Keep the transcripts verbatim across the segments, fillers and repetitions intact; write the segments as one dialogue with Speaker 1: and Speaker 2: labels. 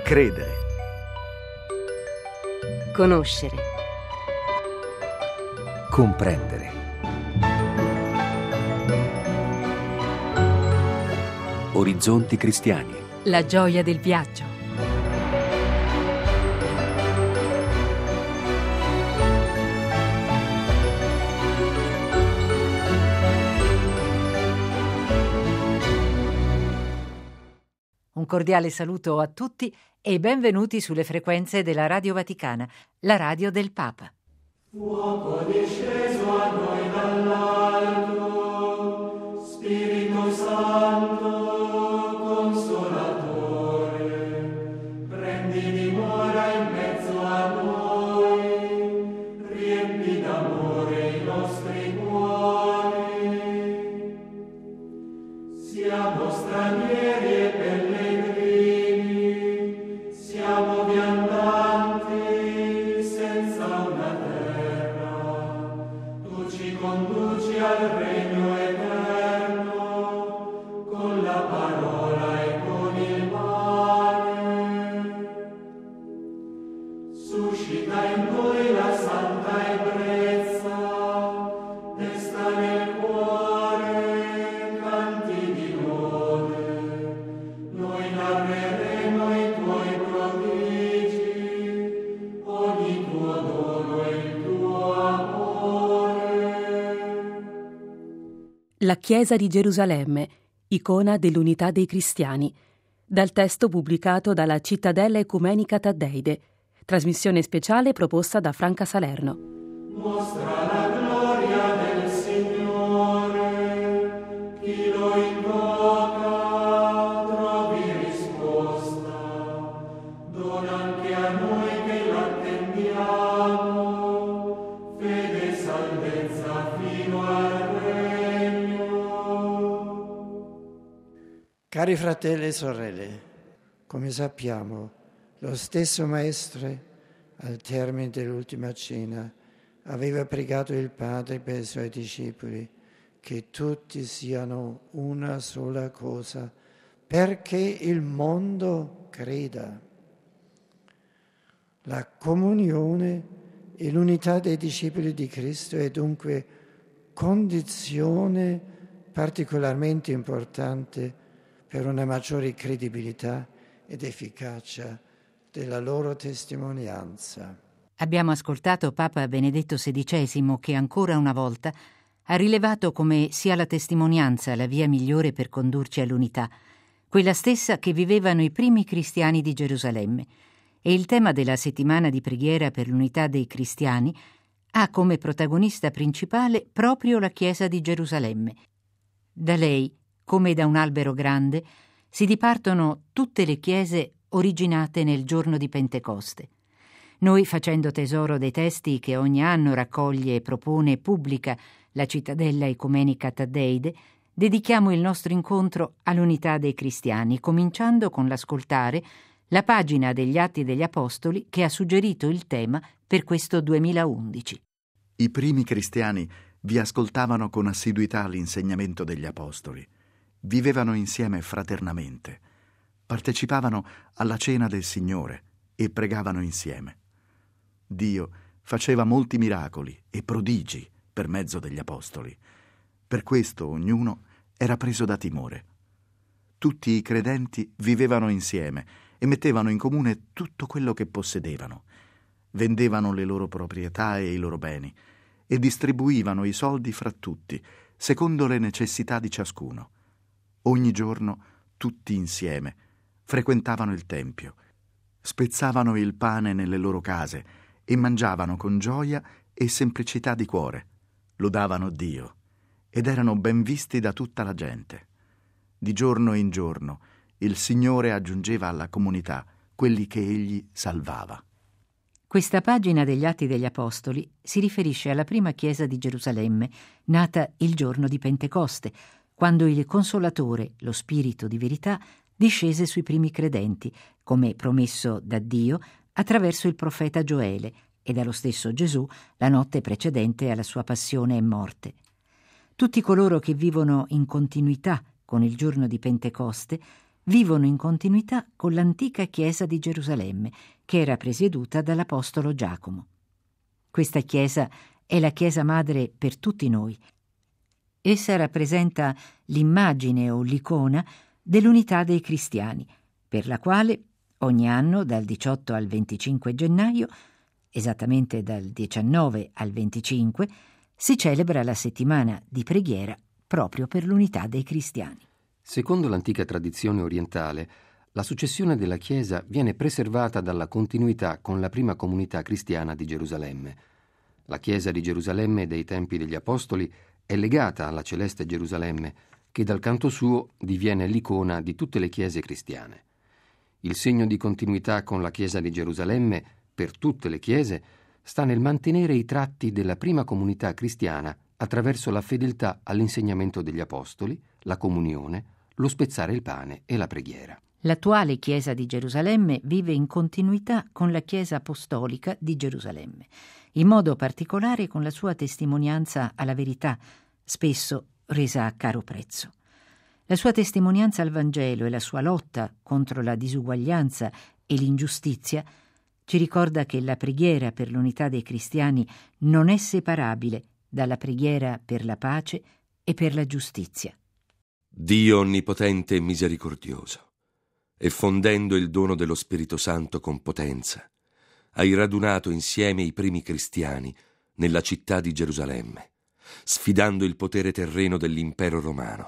Speaker 1: Credere.
Speaker 2: Conoscere.
Speaker 1: Comprendere. Orizzonti cristiani.
Speaker 2: La gioia del viaggio. Un cordiale saluto a tutti e benvenuti sulle frequenze della Radio Vaticana, la radio del Papa.
Speaker 3: Fuoco disceso a noi dall'alto, Spirito Santo, Consolatore, prendi dimora in mezzo a noi, riempi d'amore i nostri cuori. Siamo stranieri e pellegrini, siamo viandanti senza una terra. Tu ci conduci al regno eterno con la parola e con il pane. Suscita in noi la santa ebbrezza, desta nel cuore canti di lode. Noi narreremo i tuoi prodigi, ogni tuo dono e il tuo amore.
Speaker 4: La Chiesa di Gerusalemme, icona dell'unità dei cristiani, dal testo pubblicato dalla Cittadella Ecumenica Taddeide, trasmissione speciale proposta da Franca Salerno.
Speaker 3: Mostra la gloria del Signore, chi lo invoca trovi risposta. Dona anche a noi che l'attendiamo, fede e salvezza fino al regno.
Speaker 5: Cari fratelli e sorelle, come sappiamo, lo stesso Maestro, al termine dell'ultima cena, aveva pregato il Padre per i suoi discepoli che tutti siano una sola cosa, perché il mondo creda. La comunione e l'unità dei discepoli di Cristo è dunque condizione particolarmente importante per una maggiore credibilità ed efficacia della loro testimonianza.
Speaker 2: Abbiamo ascoltato Papa Benedetto sedicesimo che ancora una volta ha rilevato come sia la testimonianza la via migliore per condurci all'unità, quella stessa che vivevano i primi cristiani di Gerusalemme. E il tema della settimana di preghiera per l'unità dei cristiani ha come protagonista principale proprio la Chiesa di Gerusalemme. Da lei, come da un albero grande, si dipartono tutte le chiese originate nel giorno di Pentecoste. Noi, facendo tesoro dei testi che ogni anno raccoglie, propone e pubblica la Cittadella Ecumenica Taddeide, dedichiamo il nostro incontro all'unità dei cristiani, cominciando con l'ascoltare la pagina degli Atti degli Apostoli che ha suggerito il tema per questo duemilaundici.
Speaker 6: I primi cristiani vi ascoltavano con assiduità l'insegnamento degli Apostoli, vivevano insieme fraternamente, partecipavano alla cena del Signore e pregavano insieme. Dio faceva molti miracoli e prodigi per mezzo degli Apostoli. Per questo ognuno era preso da timore. Tutti i credenti vivevano insieme e mettevano in comune tutto quello che possedevano. Vendevano le loro proprietà e i loro beni e distribuivano i soldi fra tutti, secondo le necessità di ciascuno. Ogni giorno, tutti insieme, frequentavano il Tempio, spezzavano il pane nelle loro case e mangiavano con gioia e semplicità di cuore, lodavano Dio ed erano ben visti da tutta la gente. Di giorno in giorno il Signore aggiungeva alla comunità quelli che Egli salvava.
Speaker 2: Questa pagina degli Atti degli Apostoli si riferisce alla prima chiesa di Gerusalemme, nata il giorno di Pentecoste, quando il Consolatore, lo Spirito di verità, discese sui primi credenti, come promesso da Dio attraverso il profeta Gioele e dallo stesso Gesù la notte precedente alla sua passione e morte. Tutti coloro che vivono in continuità con il giorno di Pentecoste vivono in continuità con l'antica chiesa di Gerusalemme, che era presieduta dall'apostolo Giacomo. Questa chiesa è la chiesa madre per tutti noi. Essa rappresenta l'immagine o l'icona dell'unità dei cristiani, per la quale ogni anno dal diciotto al venticinque gennaio, esattamente dal diciannove al venticinque, si celebra la settimana di preghiera proprio per l'unità dei cristiani.
Speaker 7: Secondo l'antica tradizione orientale, la successione della Chiesa viene preservata dalla continuità con la prima comunità cristiana di Gerusalemme. La Chiesa di Gerusalemme dei tempi degli Apostoli è legata alla celeste Gerusalemme, che dal canto suo diviene l'icona di tutte le chiese cristiane. Il segno di continuità con la Chiesa di Gerusalemme, per tutte le chiese, sta nel mantenere i tratti della prima comunità cristiana attraverso la fedeltà all'insegnamento degli Apostoli, la comunione, lo spezzare il pane e la preghiera.
Speaker 2: L'attuale Chiesa di Gerusalemme vive in continuità con la Chiesa apostolica di Gerusalemme, in modo particolare con la sua testimonianza alla verità, spesso resa a caro prezzo. La sua testimonianza al Vangelo e la sua lotta contro la disuguaglianza e l'ingiustizia ci ricorda che la preghiera per l'unità dei cristiani non è separabile dalla preghiera per la pace e per la giustizia.
Speaker 8: Dio onnipotente e misericordioso, e fondendo il dono dello Spirito Santo con potenza, hai radunato insieme i primi cristiani nella città di Gerusalemme, sfidando il potere terreno dell'impero romano.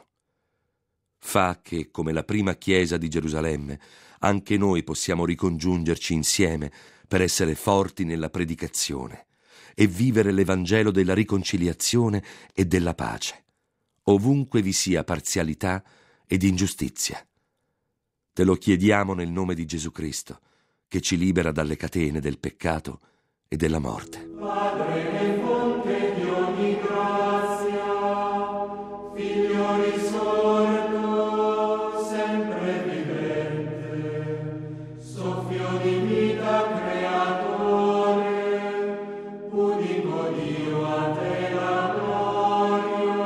Speaker 8: Fa che, come la prima chiesa di Gerusalemme, anche noi possiamo ricongiungerci insieme per essere forti nella predicazione e vivere l'Evangelo della riconciliazione e della pace, ovunque vi sia parzialità ed ingiustizia. Te lo chiediamo nel nome di Gesù Cristo, che ci libera dalle catene del peccato e della morte.
Speaker 3: Padre e fonte di ogni grazia, Figlio risorto, sempre vivente, soffio di vita creatore, unico Dio a te la gloria.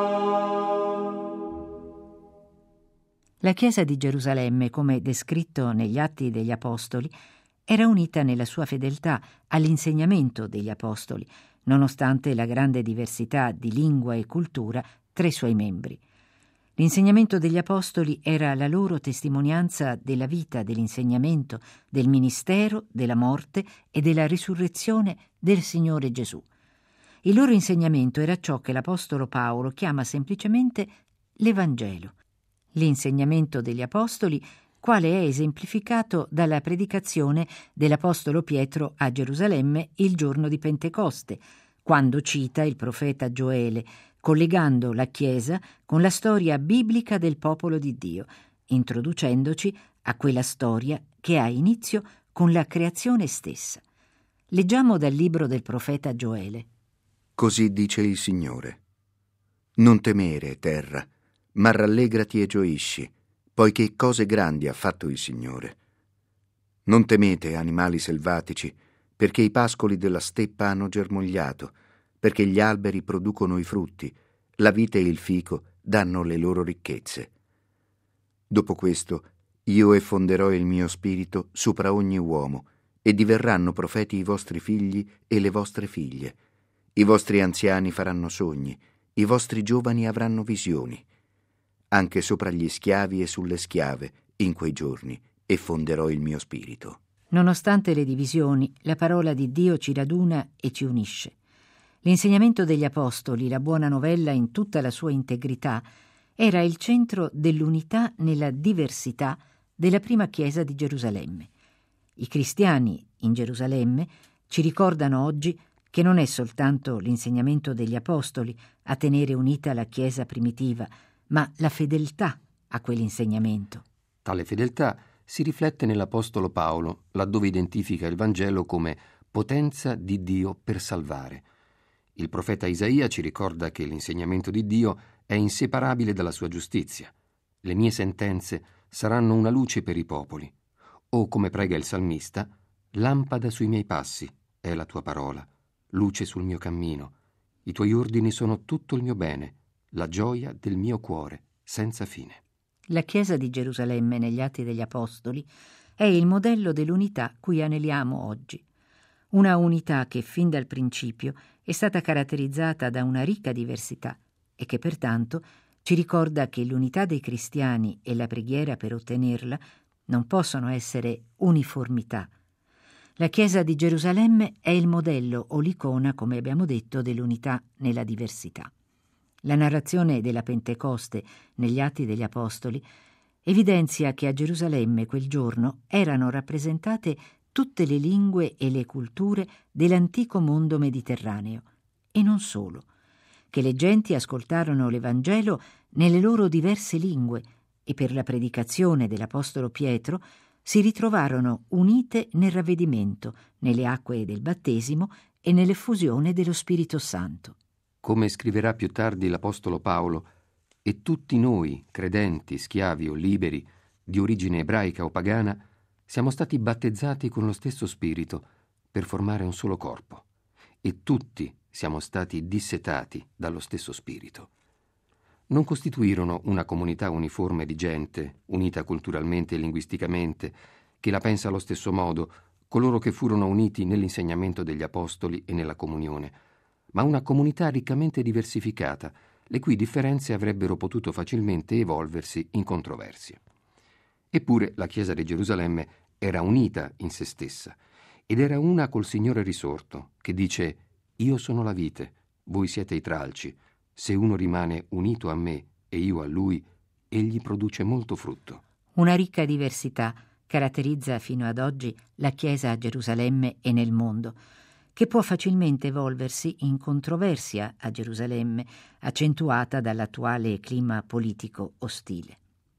Speaker 2: La Chiesa di Gerusalemme, come descritto negli Atti degli Apostoli, era unita nella sua fedeltà all'insegnamento degli Apostoli, nonostante la grande diversità di lingua e cultura tra i suoi membri. L'insegnamento degli Apostoli era la loro testimonianza della vita, dell'insegnamento, del ministero, della morte e della risurrezione del Signore Gesù. Il loro insegnamento era ciò che l'Apostolo Paolo chiama semplicemente l'Evangelo. L'insegnamento degli Apostoli, quale è esemplificato dalla predicazione dell'Apostolo Pietro a Gerusalemme il giorno di Pentecoste, quando cita il profeta Gioele, collegando la Chiesa con la storia biblica del popolo di Dio, introducendoci a quella storia che ha inizio con la creazione stessa. Leggiamo dal libro del profeta Gioele.
Speaker 6: Così dice il Signore: non temere, terra, ma rallegrati e gioisci, poiché cose grandi ha fatto il Signore. Non temete, animali selvatici, perché i pascoli della steppa hanno germogliato, perché gli alberi producono i frutti, la vite e il fico danno le loro ricchezze. Dopo questo io effonderò il mio spirito sopra ogni uomo, e diverranno profeti i vostri figli e le vostre figlie. I vostri anziani faranno sogni, i vostri giovani avranno visioni. Anche sopra gli schiavi e sulle schiave, in quei giorni, effonderò il mio spirito.
Speaker 2: Nonostante le divisioni, la parola di Dio ci raduna e ci unisce. L'insegnamento degli Apostoli, la buona novella in tutta la sua integrità, era il centro dell'unità nella diversità della prima Chiesa di Gerusalemme. I cristiani in Gerusalemme ci ricordano oggi che non è soltanto l'insegnamento degli Apostoli a tenere unita la Chiesa primitiva, ma la fedeltà a quell'insegnamento.
Speaker 7: Tale fedeltà si riflette nell'Apostolo Paolo, laddove identifica il Vangelo come potenza di Dio per salvare. Il profeta Isaia ci ricorda che l'insegnamento di Dio è inseparabile dalla sua giustizia. Le mie sentenze saranno una luce per i popoli. O, come prega il salmista, lampada sui miei passi è la tua parola, luce sul mio cammino. I tuoi ordini sono tutto il mio bene, la gioia del mio cuore, senza fine.
Speaker 2: La Chiesa di Gerusalemme negli Atti degli Apostoli è il modello dell'unità cui aneliamo oggi. Una unità che fin dal principio è stata caratterizzata da una ricca diversità e che pertanto ci ricorda che l'unità dei cristiani e la preghiera per ottenerla non possono essere uniformità. La Chiesa di Gerusalemme è il modello o l'icona, come abbiamo detto, dell'unità nella diversità. La narrazione della Pentecoste negli Atti degli Apostoli evidenzia che a Gerusalemme quel giorno erano rappresentate tutte le lingue e le culture dell'antico mondo mediterraneo, e non solo, che le genti ascoltarono l'Evangelo nelle loro diverse lingue e per la predicazione dell'Apostolo Pietro si ritrovarono unite nel ravvedimento, nelle acque del battesimo e nell'effusione dello Spirito Santo.
Speaker 7: Come scriverà più tardi l'Apostolo Paolo, e tutti noi, credenti, schiavi o liberi, di origine ebraica o pagana, siamo stati battezzati con lo stesso Spirito per formare un solo corpo, e tutti siamo stati dissetati dallo stesso Spirito. Non costituirono una comunità uniforme di gente, unita culturalmente e linguisticamente, che la pensa allo stesso modo, coloro che furono uniti nell'insegnamento degli Apostoli e nella comunione, ma una comunità riccamente diversificata, le cui differenze avrebbero potuto facilmente evolversi in controversie. Eppure la Chiesa di Gerusalemme era unita in se stessa ed era una col Signore risorto, che dice: «Io sono la vite, voi siete i tralci. Se uno rimane unito a me e io a lui, egli produce molto frutto».
Speaker 2: Una ricca diversità caratterizza fino ad oggi la Chiesa a Gerusalemme e nel mondo, che può facilmente evolversi in controversia a Gerusalemme, accentuata dall'attuale clima politico ostile.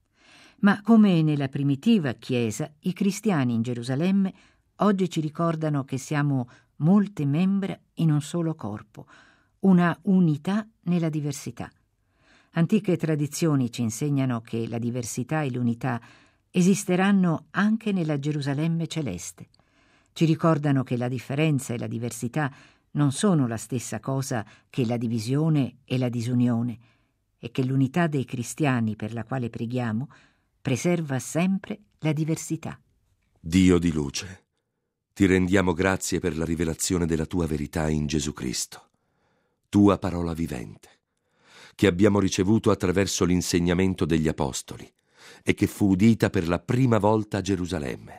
Speaker 2: Ma come nella primitiva Chiesa, i cristiani in Gerusalemme oggi ci ricordano che siamo molte membra in un solo corpo, una unità nella diversità. Antiche tradizioni ci insegnano che la diversità e l'unità esisteranno anche nella Gerusalemme celeste. Ci ricordano che la differenza e la diversità non sono la stessa cosa che la divisione e la disunione, e che l'unità dei cristiani per la quale preghiamo preserva sempre la diversità.
Speaker 8: Dio di luce, ti rendiamo grazie per la rivelazione della tua verità in Gesù Cristo, tua parola vivente, che abbiamo ricevuto attraverso l'insegnamento degli Apostoli e che fu udita per la prima volta a Gerusalemme.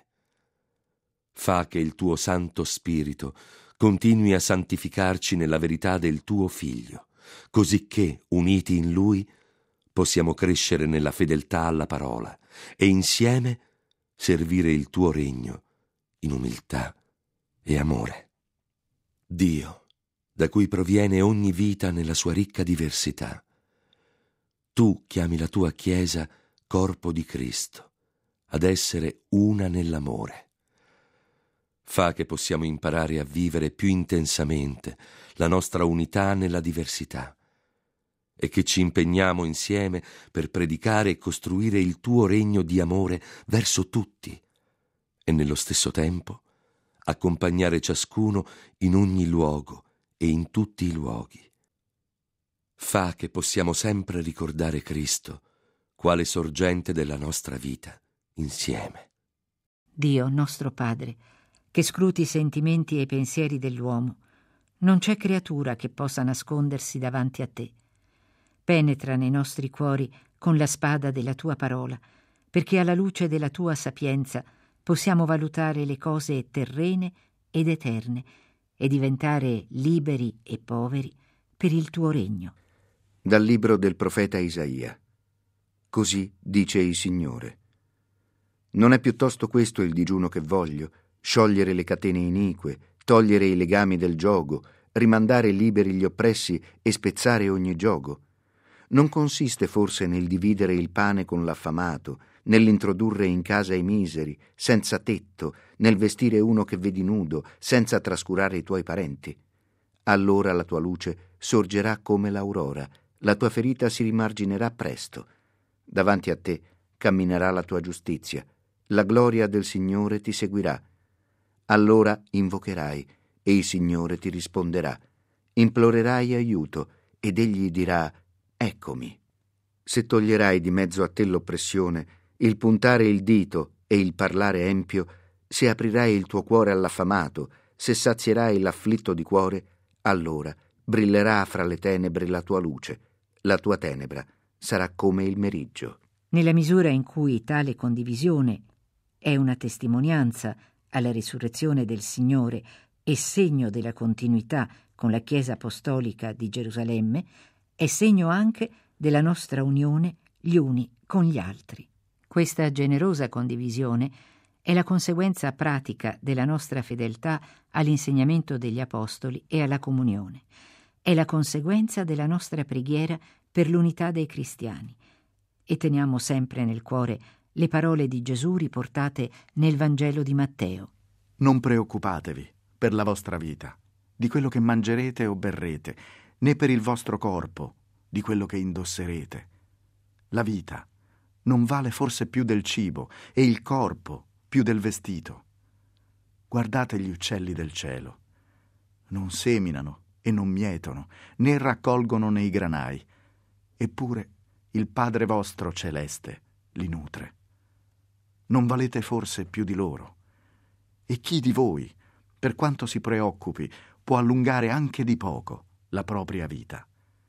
Speaker 8: Fa che il tuo Santo Spirito continui a santificarci nella verità del tuo Figlio, così che, uniti in Lui, possiamo crescere nella fedeltà alla parola e insieme servire il tuo regno in umiltà e amore. Dio, da cui proviene ogni vita nella sua ricca diversità, tu chiami la tua Chiesa corpo di Cristo, ad essere una nell'amore. Fa che possiamo imparare a vivere più intensamente la nostra unità nella diversità e che ci impegniamo insieme per predicare e costruire il tuo regno di amore verso tutti e nello stesso tempo accompagnare ciascuno in ogni luogo e in tutti i luoghi. Fa che possiamo sempre ricordare Cristo quale sorgente della nostra vita insieme.
Speaker 2: Dio nostro Padre, che scruti i sentimenti e i pensieri dell'uomo, non c'è creatura che possa nascondersi davanti a te. Penetra nei nostri cuori con la spada della tua parola, perché alla luce della tua sapienza possiamo valutare le cose terrene ed eterne e diventare liberi e poveri per il tuo regno.
Speaker 9: Dal libro del profeta Isaia. Così dice il Signore: non è piuttosto questo il digiuno che voglio, sciogliere le catene inique, togliere i legami del giogo, rimandare liberi gli oppressi e spezzare ogni giogo? Non consiste forse nel dividere il pane con l'affamato, nell'introdurre in casa i miseri, senza tetto, nel vestire uno che vedi nudo, senza trascurare i tuoi parenti? Allora la tua luce sorgerà come l'aurora, la tua ferita si rimarginerà presto. Davanti a te camminerà la tua giustizia, la gloria del Signore ti seguirà. Allora invocherai e il Signore ti risponderà. Implorerai aiuto ed egli dirà: eccomi. Se toglierai di mezzo a te l'oppressione, il puntare il dito e il parlare empio, se aprirai il tuo cuore all'affamato, se sazierai l'afflitto di cuore, allora brillerà fra le tenebre la tua luce, la tua tenebra sarà come il meriggio.
Speaker 2: Nella misura in cui tale condivisione è una testimonianza alla risurrezione del Signore e segno della continuità con la Chiesa Apostolica di Gerusalemme, è segno anche della nostra unione gli uni con gli altri. Questa generosa condivisione è la conseguenza pratica della nostra fedeltà all'insegnamento degli Apostoli e alla comunione. È la conseguenza della nostra preghiera per l'unità dei cristiani. E teniamo sempre nel cuore le parole di Gesù riportate nel Vangelo di Matteo.
Speaker 6: Non preoccupatevi per la vostra vita, di quello che mangerete o berrete, né per il vostro corpo, di quello che indosserete. La vita non vale forse più del cibo e il corpo più del vestito. Guardate gli uccelli del cielo. Non seminano e non mietono, né raccolgono nei granai. Eppure il Padre vostro celeste li nutre. Non valete forse più di loro? E chi di voi, per quanto si preoccupi, può allungare anche di poco la propria vita?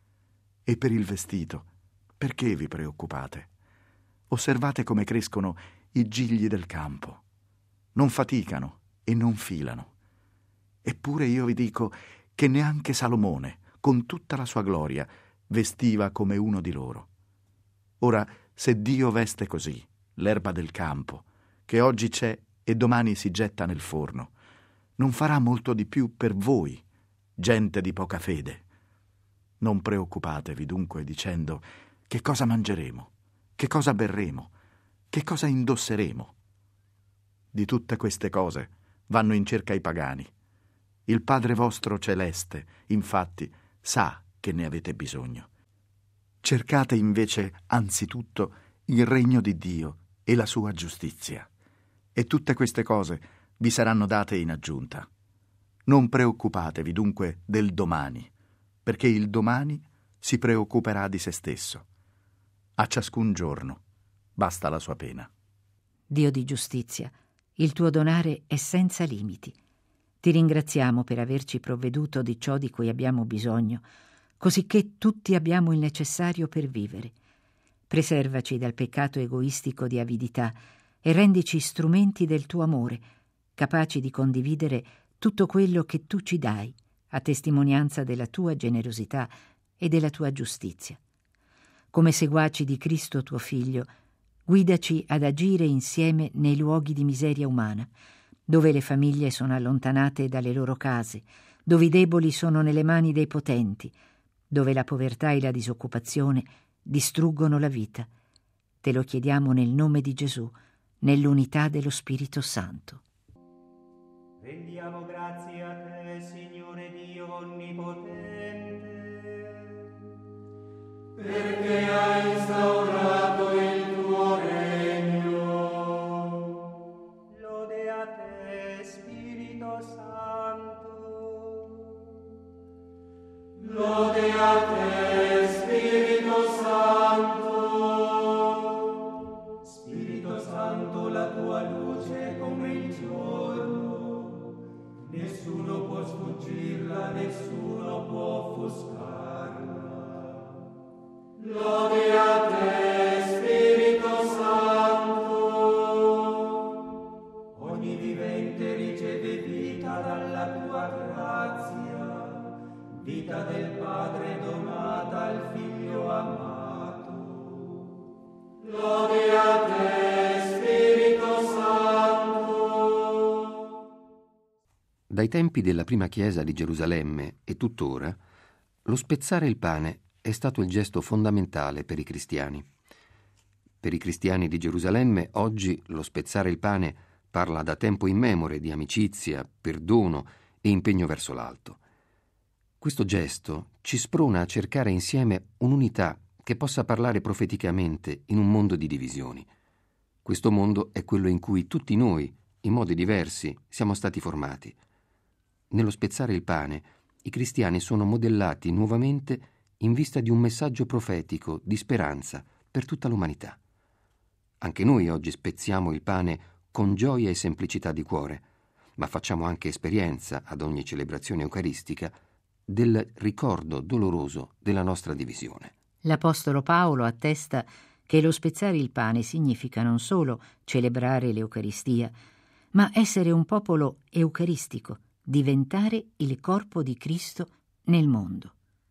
Speaker 6: E per il vestito, perché vi preoccupate? Osservate come crescono i gigli del campo. Non faticano e non filano. Eppure io vi dico che neanche Salomone, con tutta la sua gloria, vestiva come uno di loro. Ora, se Dio veste così l'erba del campo, che oggi c'è e domani si getta nel forno, non farà molto di più per voi, gente di poca fede. Non preoccupatevi dunque dicendo: che cosa mangeremo, che cosa berremo, che cosa indosseremo. Di tutte queste cose vanno in cerca i pagani. Il Padre vostro celeste, infatti, sa che ne avete bisogno. Cercate invece anzitutto il regno di Dio e la sua giustizia, e tutte queste cose vi saranno date in aggiunta. Non preoccupatevi dunque del domani, perché il domani si preoccuperà di se stesso. A ciascun giorno basta la sua pena.
Speaker 2: Dio di giustizia, il tuo donare è senza limiti. Ti ringraziamo per averci provveduto di ciò di cui abbiamo bisogno, cosicché tutti abbiamo il necessario per vivere. Preservaci dal peccato egoistico di avidità e rendici strumenti del tuo amore, capaci di condividere tutto quello che tu ci dai, a testimonianza della tua generosità e della tua giustizia. Come seguaci di Cristo tuo Figlio, guidaci ad agire insieme nei luoghi di miseria umana, dove le famiglie sono allontanate dalle loro case, dove i deboli sono nelle mani dei potenti, dove la povertà e la disoccupazione distruggono la vita. Te lo chiediamo nel nome di Gesù, nell'unità dello Spirito Santo.
Speaker 3: Rendiamo grazie a te, Signore Dio Onnipotente, perché hai instaurato il tuo regno. Lode a te, Spirito Santo. Lode a te, Spirito Santo. Spirito Santo, la tua luce come il giorno, nessuno può sfuggirla, nessuno può offuscarla. Lode a te, Spirito Santo. Ogni vivente riceve vita dalla tua grazia, vita del Padre donata al Figlio amato. Lode a te, Spirito Santo.
Speaker 7: Dai tempi della prima chiesa di Gerusalemme e tuttora, lo spezzare il pane è stato il gesto fondamentale per i cristiani. Per i cristiani di Gerusalemme oggi lo spezzare il pane parla da tempo immemore di amicizia, perdono e impegno verso l'alto. Questo gesto ci sprona a cercare insieme un'unità che possa parlare profeticamente in un mondo di divisioni. Questo mondo è quello in cui tutti noi, in modi diversi, siamo stati formati. Nello spezzare il pane, i cristiani sono modellati nuovamente in vista di un messaggio profetico di speranza per tutta l'umanità. Anche noi oggi spezziamo il pane con gioia e semplicità di cuore, ma facciamo anche esperienza ad ogni celebrazione eucaristica del ricordo doloroso della nostra divisione.
Speaker 2: L'Apostolo Paolo attesta che lo spezzare il pane significa non solo celebrare l'Eucaristia, ma essere un popolo eucaristico, diventare il corpo di Cristo nel mondo.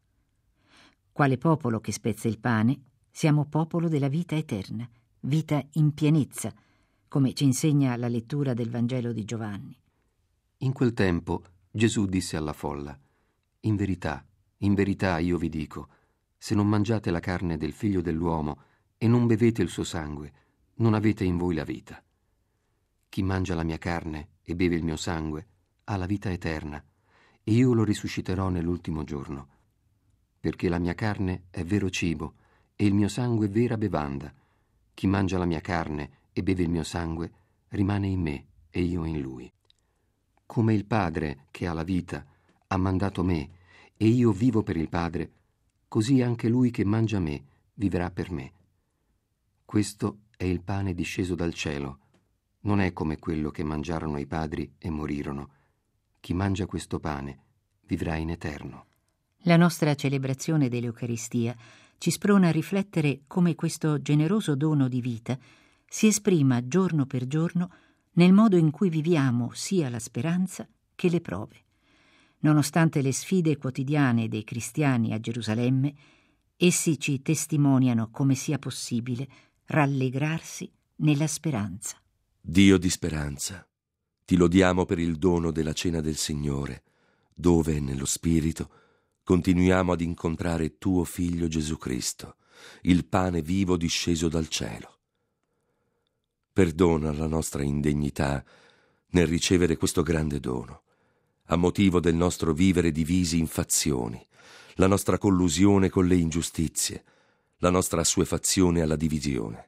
Speaker 2: Quale popolo che spezza il pane, siamo popolo della vita eterna, vita in pienezza, come ci insegna la lettura del Vangelo di Giovanni.
Speaker 7: In quel tempo Gesù disse alla folla: In verità, in verità io vi dico, se non mangiate la carne del Figlio dell'uomo e non bevete il suo sangue, non avete in voi la vita. Chi mangia la mia carne e beve il mio sangue ha la vita eterna, e io lo risusciterò nell'ultimo giorno. Perché la mia carne è vero cibo e il mio sangue vera bevanda. Chi mangia la mia carne e beve il mio sangue rimane in me e io in lui. Come il Padre, che ha la vita, ha mandato me, e io vivo per il Padre, così anche lui che mangia me vivrà per me. Questo è il pane disceso dal cielo. Non è come quello che mangiarono i padri e morirono. Chi mangia questo pane vivrà in eterno.
Speaker 2: La nostra celebrazione dell'Eucaristia ci sprona a riflettere come questo generoso dono di vita si esprima giorno per giorno nel modo in cui viviamo sia la speranza che le prove. Nonostante le sfide quotidiane dei cristiani a Gerusalemme, essi ci testimoniano come sia possibile rallegrarsi nella speranza.
Speaker 8: Dio di speranza, ti lodiamo per il dono della cena del Signore, dove, nello Spirito, continuiamo ad incontrare tuo Figlio Gesù Cristo, il pane vivo disceso dal cielo. Perdona la nostra indegnità nel ricevere questo grande dono, a motivo del nostro vivere divisi in fazioni, la nostra collusione con le ingiustizie, la nostra assuefazione alla divisione.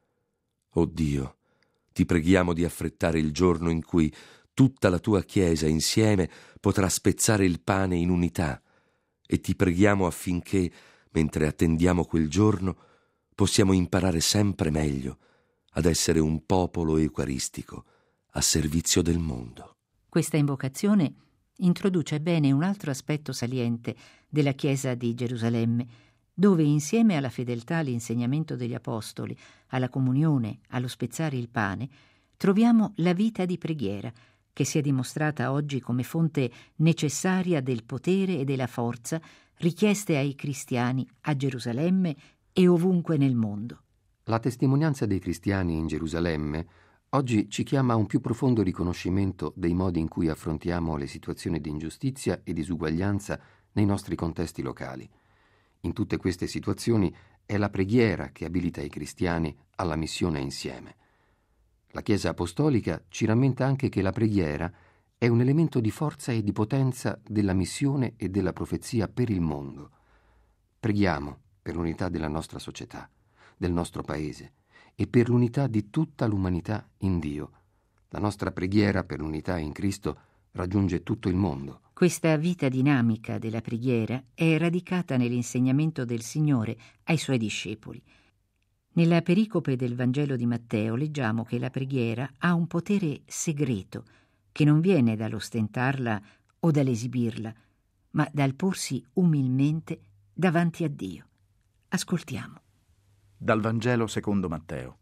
Speaker 8: O Dio, ti preghiamo di affrettare il giorno in cui tutta la tua Chiesa insieme potrà spezzare il pane in unità, e ti preghiamo affinché, mentre attendiamo quel giorno, possiamo imparare sempre meglio ad essere un popolo eucaristico a servizio del mondo.
Speaker 2: Questa invocazione introduce bene un altro aspetto saliente della Chiesa di Gerusalemme, dove insieme alla fedeltà all'insegnamento degli Apostoli, alla comunione, allo spezzare il pane, troviamo la vita di preghiera, che si è dimostrata oggi come fonte necessaria del potere e della forza richieste ai cristiani a Gerusalemme e ovunque nel mondo.
Speaker 7: La testimonianza dei cristiani in Gerusalemme oggi ci chiama a un più profondo riconoscimento dei modi in cui affrontiamo le situazioni di ingiustizia e disuguaglianza nei nostri contesti locali. In tutte queste situazioni è la preghiera che abilita i cristiani alla missione insieme. La Chiesa Apostolica ci rammenta anche che la preghiera è un elemento di forza e di potenza della missione e della profezia per il mondo. Preghiamo per l'unità della nostra società, del nostro paese e per l'unità di tutta l'umanità in Dio. La nostra preghiera per l'unità in Cristo raggiunge tutto il mondo.
Speaker 2: Questa vita dinamica della preghiera è radicata nell'insegnamento del Signore ai Suoi discepoli. Nella pericope del Vangelo di Matteo leggiamo che la preghiera ha un potere segreto che non viene dall'ostentarla o dall'esibirla, ma dal porsi umilmente davanti a Dio. Ascoltiamo.
Speaker 6: Dal Vangelo secondo Matteo.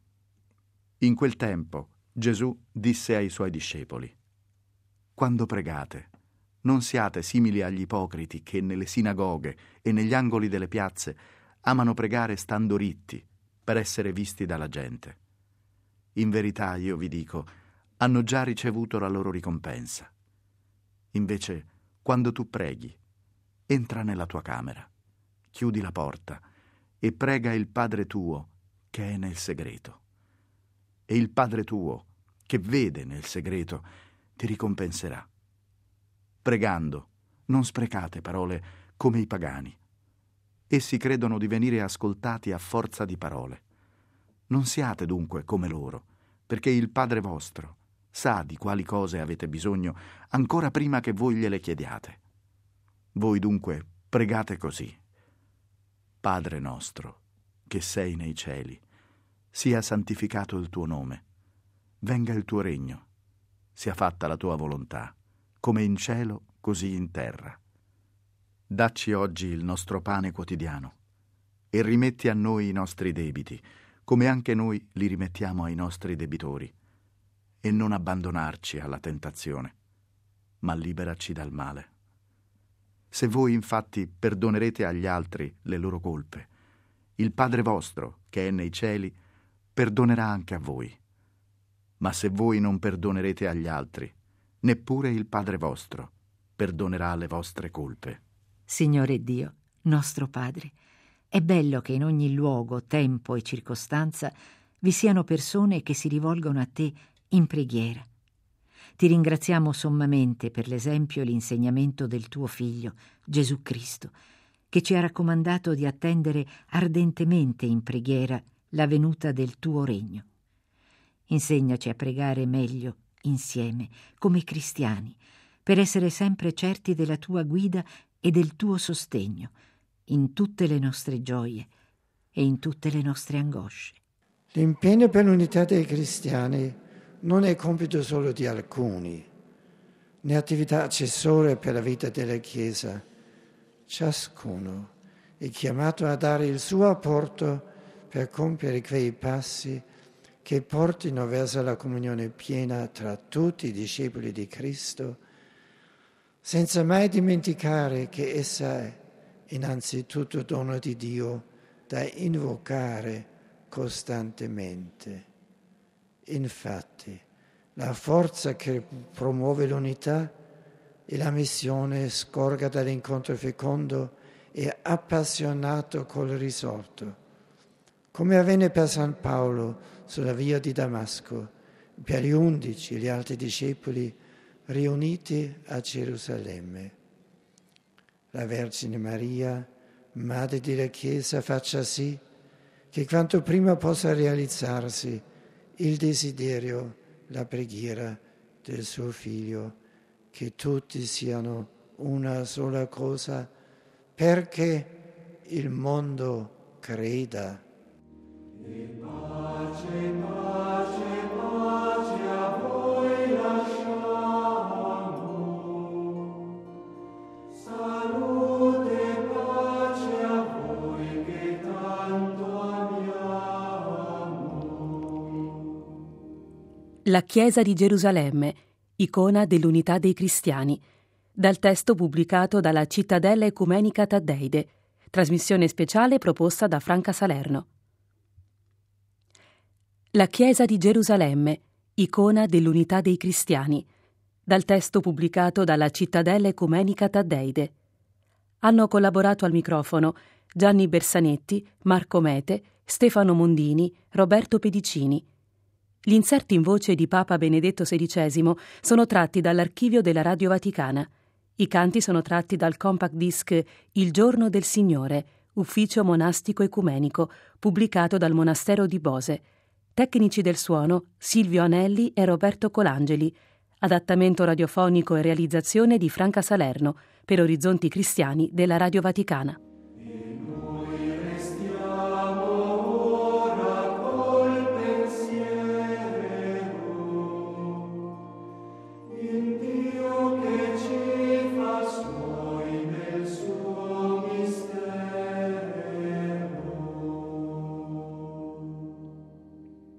Speaker 6: In quel tempo Gesù disse ai Suoi discepoli: Quando pregate, non siate simili agli ipocriti che nelle sinagoghe e negli angoli delle piazze amano pregare stando ritti per essere visti dalla gente. In verità, io vi dico, hanno già ricevuto la loro ricompensa. Invece, quando tu preghi, entra nella tua camera, chiudi la porta e prega il Padre tuo che è nel segreto. E il Padre tuo, che vede nel segreto, ti ricompenserà. Pregando, non sprecate parole come i pagani. Essi credono di venire ascoltati a forza di parole. Non siate dunque come loro, perché il Padre vostro sa di quali cose avete bisogno ancora prima che voi gliele chiediate. Voi dunque pregate così: Padre nostro, che sei nei cieli, sia santificato il tuo nome, venga il tuo regno, sia fatta la tua volontà, come in cielo, così in terra. Dacci oggi il nostro pane quotidiano e rimetti a noi i nostri debiti, come anche noi li rimettiamo ai nostri debitori, e non abbandonarci alla tentazione, ma liberaci dal male. Se voi infatti perdonerete agli altri le loro colpe, il Padre vostro, che è nei cieli, perdonerà anche a voi. Ma se voi non perdonerete agli altri, neppure il Padre vostro perdonerà le vostre colpe.
Speaker 2: Signore Dio, nostro Padre, è bello che in ogni luogo, tempo e circostanza vi siano persone che si rivolgono a te in preghiera. Ti ringraziamo sommamente per l'esempio e l'insegnamento del tuo Figlio, Gesù Cristo, che ci ha raccomandato di attendere ardentemente in preghiera la venuta del tuo regno. Insegnaci a pregare meglio, insieme, come cristiani, per essere sempre certi della tua guida e del tuo sostegno, in tutte le nostre gioie e in tutte le nostre angosce.
Speaker 5: L'impegno per l'unità dei cristiani non è compito solo di alcuni, né attività accessoria per la vita della Chiesa. Ciascuno è chiamato a dare il suo apporto per compiere quei passi che portino verso la comunione piena tra tutti i discepoli di Cristo, senza mai dimenticare che essa è innanzitutto dono di Dio da invocare costantemente. Infatti, la forza che promuove l'unità e la missione scorga dall'incontro fecondo e appassionato col risorto, come avvenne per San Paolo sulla via di Damasco, per gli undici e gli altri discepoli riuniti a Gerusalemme. La Vergine Maria, Madre della Chiesa, faccia sì che quanto prima possa realizzarsi il desiderio, la preghiera del suo Figlio, che tutti siano una sola cosa, perché il mondo creda.
Speaker 3: E pace, pace, pace a voi lasciamo. Salute e pace a voi che tanto amiamo.
Speaker 4: La Chiesa di Gerusalemme, icona dell'unità dei cristiani, dal testo pubblicato dalla Cittadella Ecumenica Taddeide, trasmissione speciale proposta da Franca Salerno. La Chiesa di Gerusalemme, icona dell'unità dei cristiani, dal testo pubblicato dalla Cittadella Ecumenica Taddeide. Hanno collaborato al microfono Gianni Bersanetti, Marco Mete, Stefano Mondini, Roberto Pedicini. Gli inserti in voce di Papa Benedetto sedicesimo sono tratti dall'archivio della Radio Vaticana. I canti sono tratti dal compact disc Il giorno del Signore, ufficio monastico ecumenico, pubblicato dal monastero di Bose. Tecnici del suono Silvio Anelli e Roberto Colangeli. Adattamento radiofonico e realizzazione di Franca Salerno per Orizzonti Cristiani della Radio Vaticana.